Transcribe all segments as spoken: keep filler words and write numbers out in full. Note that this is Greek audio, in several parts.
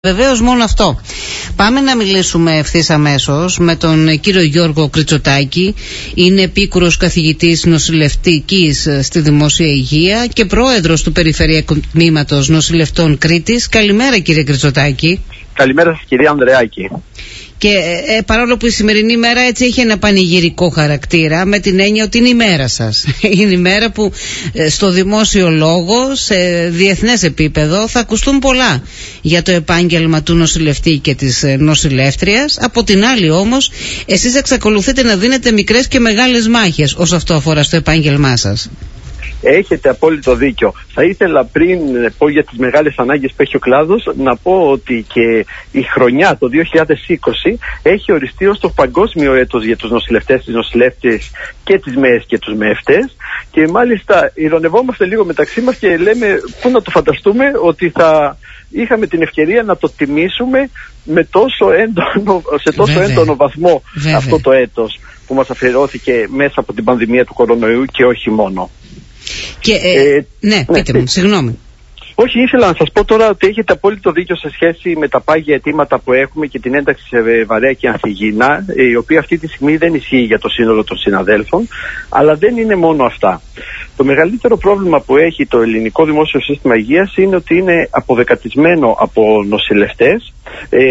Βεβαίως μόνο αυτό. Πάμε να μιλήσουμε ευθύς αμέσως με τον κύριο Γιώργο Κριτσοτάκη. Είναι επίκουρος καθηγητής νοσηλευτικής στη Δημόσια Υγεία και πρόεδρος του Περιφερειακού Τμήματος Νοσηλευτών Κρήτης. Καλημέρα κύριε Κριτσοτάκη. Καλημέρα σας κυρία Ανδρεάκη. Και ε, παρόλο που η σημερινή μέρα έτσι έχει ένα πανηγυρικό χαρακτήρα, με την έννοια ότι είναι η μέρα σας. Είναι η μέρα που ε, στο δημόσιο λόγο, σε διεθνές επίπεδο, θα ακουστούν πολλά για το επάγγελμα του νοσηλευτή και της ε, νοσηλεύτριας. Από την άλλη όμως, εσείς εξακολουθείτε να δίνετε μικρές και μεγάλες μάχες όσο αυτό αφορά στο επάγγελμά σας. Έχετε απόλυτο δίκιο. Θα ήθελα πριν πω για τις μεγάλες ανάγκες που έχει ο κλάδος να πω ότι και η χρονιά το δύο χιλιάδες είκοσι έχει οριστεί ως το παγκόσμιο έτος για τους νοσηλευτές, τις νοσηλεύτριες και τις ΜΕΕΣ και τους ΜΕΕΦΤΕΣ, και μάλιστα ηρωνευόμαστε λίγο μεταξύ μας και λέμε πού να το φανταστούμε ότι θα είχαμε την ευκαιρία να το τιμήσουμε με τόσο έντονο, σε τόσο Βέβαια. έντονο βαθμό Βέβαια. αυτό το έτος που μας αφιερώθηκε μέσα από την πανδημία του κορονοϊού και όχι μόνο. Και, ε, ε, ναι, πείτε ναι, μου, συγγνώμη. Όχι, ήθελα να σας πω τώρα ότι έχετε απόλυτο δίκιο σε σχέση με τα πάγια αιτήματα που έχουμε και την ένταξη σε βαρέα και ανθυγιεινά, η οποία αυτή τη στιγμή δεν ισχύει για το σύνολο των συναδέλφων, αλλά δεν είναι μόνο αυτά. Το μεγαλύτερο πρόβλημα που έχει το ελληνικό δημόσιο σύστημα υγείας είναι ότι είναι αποδεκατισμένο από νοσηλευτές ε,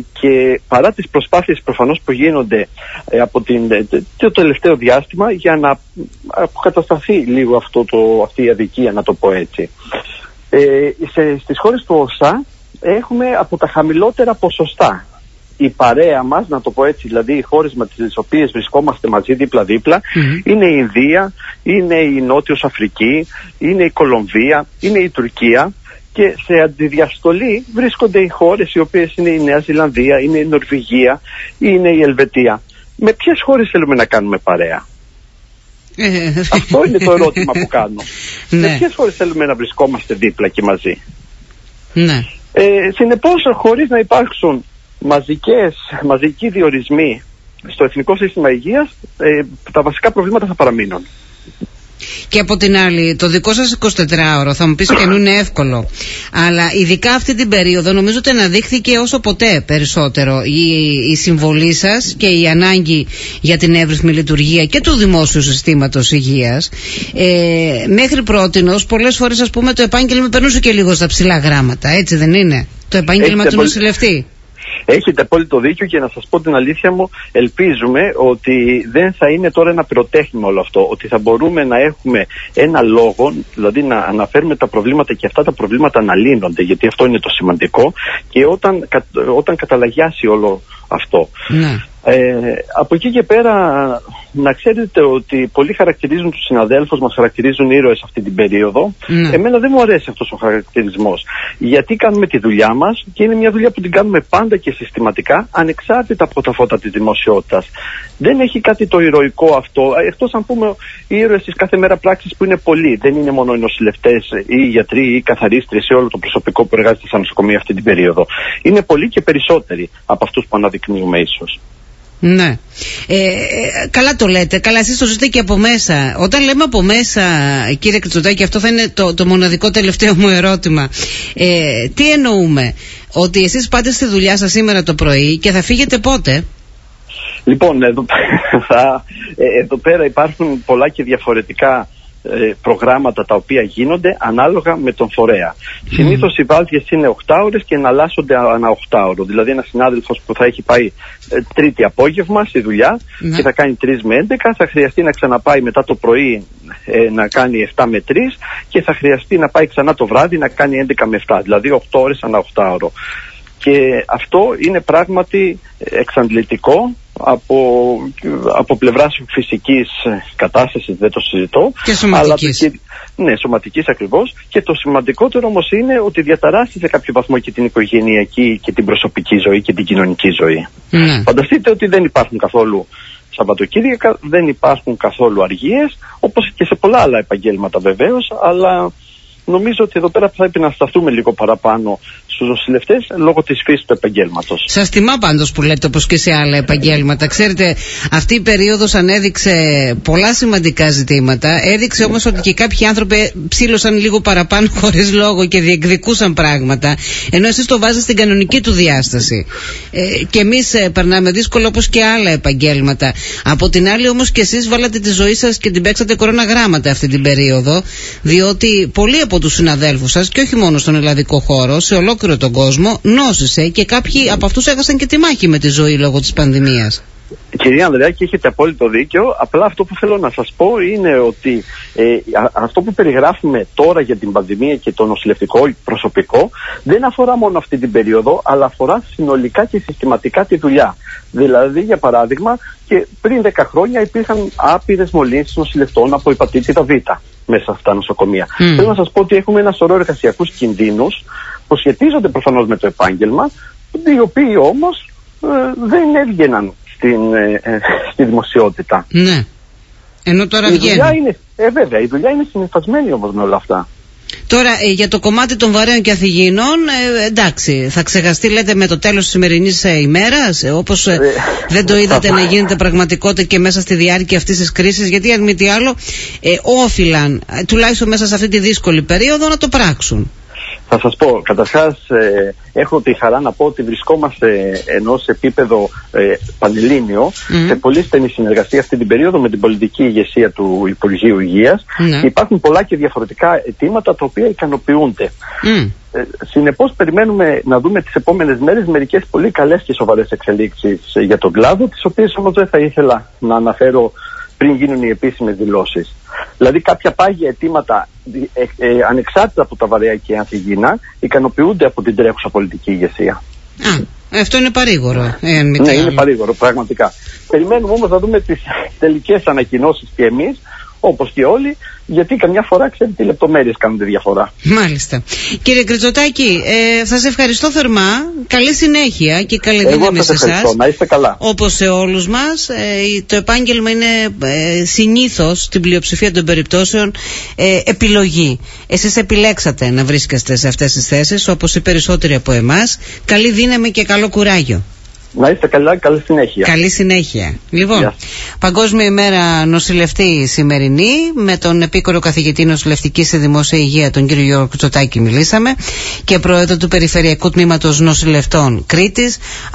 και παρά τις προσπάθειες προφανώς που γίνονται ε, από την, το τελευταίο διάστημα για να αποκατασταθεί λίγο αυτό το, αυτή η αδικία, να το πω έτσι. Ε, σε, στις χώρες του ΟΣΑ έχουμε από τα χαμηλότερα ποσοστά. Η παρέα μας, να το πω έτσι, δηλαδή οι χώρες με τις οποίες βρισκόμαστε μαζί δίπλα-δίπλα, mm-hmm. είναι η Ινδία, είναι η Νότιος Αφρική, είναι η Κολομβία, είναι η Τουρκία, και σε αντιδιαστολή βρίσκονται οι χώρες οι οποίες είναι η Νέα Ζηλανδία, είναι η Νορβηγία, είναι η Ελβετία. Με ποιες χώρες θέλουμε να κάνουμε παρέα? Αυτό είναι το ερώτημα που κάνω. Ναι. Με ποιες χώρες θέλουμε να βρισκόμαστε δίπλα και μαζί? Ναι. Ε, συνεπώς, χωρίς να υπάρξουν μαζικές, μαζικοί διορισμοί στο Εθνικό Σύστημα Υγείας, ε, τα βασικά προβλήματα θα παραμείνουν. Και από την άλλη, το δικό σας εικοσιτετράωρο, θα μου πεις και είναι εύκολο, αλλά ειδικά αυτή την περίοδο νομίζω ότι αναδείχθηκε όσο ποτέ περισσότερο η, η συμβολή σας και η ανάγκη για την εύρυθμη λειτουργία και του δημόσιου συστήματος υγείας. Ε, μέχρι πρότινος, πολλές φορές ας πούμε το επάγγελμα περνούσε και λίγο στα ψηλά γράμματα, έτσι δεν είναι? Το επάγγελμα Έχετε του νοσηλευτή. Έχετε απόλυτο δίκιο, και να σας πω την αλήθεια μου, ελπίζουμε ότι δεν θα είναι τώρα ένα πυροτέχνημα όλο αυτό, ότι θα μπορούμε να έχουμε ένα λόγο, δηλαδή να αναφέρουμε τα προβλήματα και αυτά τα προβλήματα να λύνονται, γιατί αυτό είναι το σημαντικό, και όταν, όταν καταλαγιάσει όλο αυτό. Ναι. Ε, από εκεί και πέρα να ξέρετε ότι πολλοί χαρακτηρίζουν τους συναδέλφους μας, χαρακτηρίζουν ήρωες αυτή την περίοδο. Ναι. Εμένα δεν μου αρέσει αυτός ο χαρακτηρισμός, γιατί κάνουμε τη δουλειά μας και είναι μια δουλειά που την κάνουμε πάντα και συστηματικά, ανεξάρτητα από τα φώτα της δημοσιότητας. Δεν έχει κάτι το ηρωικό αυτό, εκτός αν πούμε οι ήρωες της κάθε μέρα πράξης, που είναι πολλοί. Δεν είναι μόνο οι νοσηλευτές ή οι γιατροί ή οι καθαρίστρες ή όλο το προσωπικό που εργάζεται στα νοσοκομεία αυτή την περίοδο. Είναι πολλοί και περισσότεροι από αυτούς που αναδεικνύουμε ίσως. Ναι. Ε, καλά το λέτε, καλά εσείς το ζείτε και από μέσα. Όταν λέμε από μέσα, κύριε Κριτσοτάκη, αυτό θα είναι το, το μοναδικό τελευταίο μου ερώτημα. Ε, τι εννοούμε? Ότι εσείς πάτε στη δουλειά σας σήμερα το πρωί και θα φύγετε πότε? Λοιπόν, εδώ, θα, εδώ πέρα υπάρχουν πολλά και διαφορετικά προγράμματα τα οποία γίνονται ανάλογα με τον φορέα. Mm. Συνήθως οι βάδιες είναι οκτώ ώρες και εναλλάσσονται ανά οκτώ ώρο. Δηλαδή ένας συνάδελφος που θα έχει πάει ε, τρίτη απόγευμα στη δουλειά mm. και θα κάνει τρεις με έντεκα, θα χρειαστεί να ξαναπάει μετά το πρωί ε, να κάνει επτά με τρεις, και θα χρειαστεί να πάει ξανά το βράδυ να κάνει έντεκα με επτά, δηλαδή οκτώ ώρες ανά οκτώ ώρο. Και αυτό είναι πράγματι εξαντλητικό από, από πλευράς φυσικής κατάστασης, δεν το συζητώ. Και σωματικής. Αλλά, ναι, σωματικής ακριβώς. Και το σημαντικότερο όμως είναι ότι διαταράσσει σε κάποιο βαθμό και την οικογενειακή και την προσωπική ζωή και την κοινωνική ζωή. Mm. Φανταστείτε ότι δεν υπάρχουν καθόλου Σαββατοκύριακα, δεν υπάρχουν καθόλου αργίες, όπως και σε πολλά άλλα επαγγέλματα βεβαίως, αλλά νομίζω ότι εδώ πέρα πρέπει να σταθούμε λίγο παραπάνω στους νοσηλευτές λόγω της φύσης του επαγγέλματος. Σας τιμά πάντως που λέτε, όπως και σε άλλα επαγγέλματα. Ξέρετε, αυτή η περίοδος ανέδειξε πολλά σημαντικά ζητήματα. Έδειξε όμως ότι και κάποιοι άνθρωποι ψήλωσαν λίγο παραπάνω χωρίς λόγο και διεκδικούσαν πράγματα, ενώ εσείς το βάζετε στην κανονική του διάσταση. Ε, και εμείς ε, περνάμε δύσκολο όπως και άλλα επαγγέλματα. Από την άλλη όμως και εσείς βάλατε τη ζωή σας και την παίξατε κοροναγράμματα αυτή την περίοδο, διότι πολλοί από τους συναδέλφους σας, και όχι μόνο στον ελλαδικό χώρο, σε ολόκληρο τον κόσμο, νόσησε και κάποιοι από αυτούς έχασαν και τη μάχη με τη ζωή λόγω της πανδημίας. Κυρία Ανδρεάκη, έχετε απόλυτο δίκιο. Απλά αυτό που θέλω να σας πω είναι ότι ε, α, αυτό που περιγράφουμε τώρα για την πανδημία και το νοσηλευτικό προσωπικό δεν αφορά μόνο αυτή την περίοδο, αλλά αφορά συνολικά και συστηματικά τη δουλειά. Δηλαδή, για παράδειγμα, και πριν δέκα χρόνια υπήρχαν άπειρες μολύνσεις νοσηλευτών από υπατήτηδα Β μέσα σε αυτά τα νοσοκομεία. Mm. Θέλω να σας πω ότι έχουμε ένα σωρό εργασιακούς κινδύνους που σχετίζονται προφανώς με το επάγγελμα, οι οποίοι όμως ε, δεν έβγαιναν Στην, ε, στη δημοσιότητα. Ναι. Ενώ τώρα η βγαίνει. Δουλειά είναι, ε, βέβαια, η δουλειά είναι συνυφασμένη όμως με όλα αυτά. Τώρα ε, για το κομμάτι των βαρέων και αθηγήνων, ε, εντάξει, θα ξεχαστεί λέτε με το τέλος της σημερινής ε, ημέρας, ε, όπως ε, δεν το είδατε να γίνεται πραγματικότητα και μέσα στη διάρκεια αυτής της κρίσης, γιατί αν μη τι άλλο ε, όφυλαν, ε, τουλάχιστον μέσα σε αυτή τη δύσκολη περίοδο, να το πράξουν. Θα σας πω, καταρχάς ε, έχω τη χαρά να πω ότι βρισκόμαστε ενώ σε επίπεδο ε, πανελλήνιο mm. σε πολύ στενή συνεργασία αυτή την περίοδο με την πολιτική ηγεσία του Υπουργείου Υγείας mm. και υπάρχουν πολλά και διαφορετικά αιτήματα τα οποία ικανοποιούνται. Mm. Ε, συνεπώς περιμένουμε να δούμε τις επόμενες μέρες μερικές πολύ καλές και σοβαρές εξελίξεις ε, για τον κλάδο, τις οποίες όμως δεν θα ήθελα να αναφέρω πριν γίνουν οι επίσημες δηλώσεις. Δηλαδή κάποια πάγια αιτήματα ε, ε, ανεξάρτητα από τα βαρέα και ανθυγιεινά ικανοποιούνται από την τρέχουσα πολιτική ηγεσία. Α, αυτό είναι παρήγορο. Ε, ναι, είναι παρήγορο πραγματικά. Περιμένουμε όμως να δούμε τις τελικές ανακοινώσεις και εμείς, όπως και όλοι, γιατί καμιά φορά ξέρετε τι λεπτομέρειες κάνουν τη διαφορά. Μάλιστα. Κύριε Κριτσοτάκη, ε, σας ευχαριστώ θερμά. Καλή συνέχεια και καλή δύναμη σε εσάς. Να είστε καλά. Όπως σε όλους μας, ε, το επάγγελμα είναι ε, συνήθως στην πλειοψηφία των περιπτώσεων ε, επιλογή. Εσείς επιλέξατε να βρίσκεστε σε αυτές τις θέσεις, όπως οι περισσότεροι από εμάς. Καλή δύναμη και καλό κουράγιο. Να είστε καλά, καλή συνέχεια. Καλή συνέχεια. Λοιπόν, yeah. Παγκόσμια ημέρα νοσηλευτή σημερινή, με τον επίκορο καθηγητή νοσηλευτικής σε δημόσια υγεία, τον κύριο Γιώργο Κριτσοτάκη, μιλήσαμε, και πρόεδρο του Περιφερειακού Τμήματος Νοσηλευτών Κρήτης.